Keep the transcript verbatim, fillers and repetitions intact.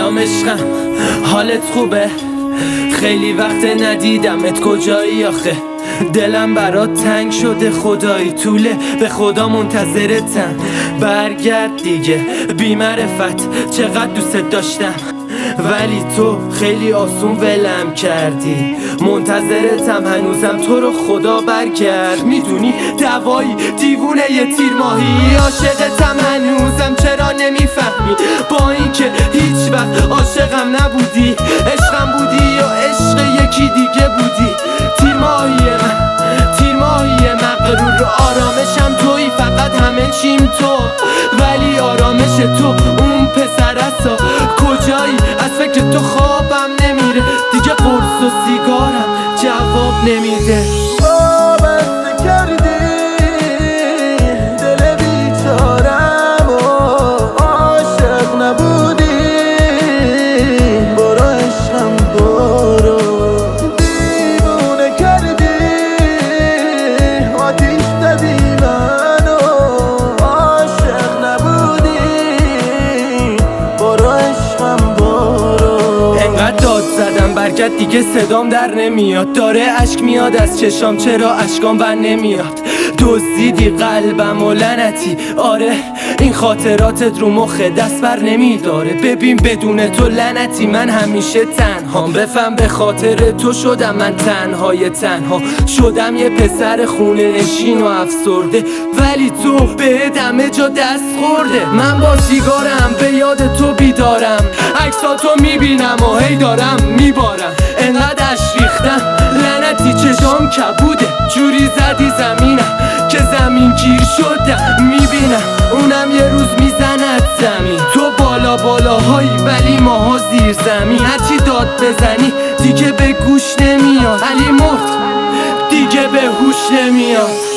سلام عشقم، حالت خوبه؟ خیلی وقت ندیدمت، کجایی آخه؟ دلم برات تنگ شده خدایی، طوله به خدا منتظرتم. برگرد دیگه بی معرفت، چقدر دوست داشتم ولی تو خیلی آسون ولم کردی. منتظرتم هنوزم، تو رو خدا برگرد. میدونی دوایی دیوونه یه تیر ماهی، عاشقتم هنوزم چرا نمیفهمی؟ با اینکه هیچ وقت عاشقم نبودی، عشقم بودی یا عشق یکی دیگه بودی. تیر ماهی من، تیر ماهی مغرور، آرامشم تویی، فقط همه چیم تو. ولی آرامش تو اون پسر هستا، کجایی؟ از فکر تو خوابم نمیره دیگه، قرص و سیگارم جواب نمیده. وابسته کردی دل بیچارم و عاشق نبودی، برو عشقم برو. دیوونه کردی آتیش زدی منو، عاشق نبودی، برو عشقم برو. انقدر داد زدم برگرد دیگه صدام در نمیاد، داره اشک میاد از چشام چرا اشکام بر نمیاد. دزدیدی قلبم و لعنتی، آره این خاطراتت رو مخ دست بر نمیداره. ببین بدون تو لعنتی من همیشه تنهام، بفهم به خاطر تو شدم من تنهای تنها، شدم یه پسر خونه نشین و افسرده، ولی تو به همه جا دست خورده. من با سیگارم به یاد تو بیدارم، عکساتو میبینم و هی دارم میبارم. انقدر اش ریختم لعنتی چشام کبوده، جوری زدی زمینم که زمین گیر شدم. میبینم اونم یه روز میزند زمین، تو بالا بالاهایی ولی ماها زیر زمین. هرچی داد بزنی دیگه به گوش نمیاد، علی مرد دیگه به هوش نمیاد.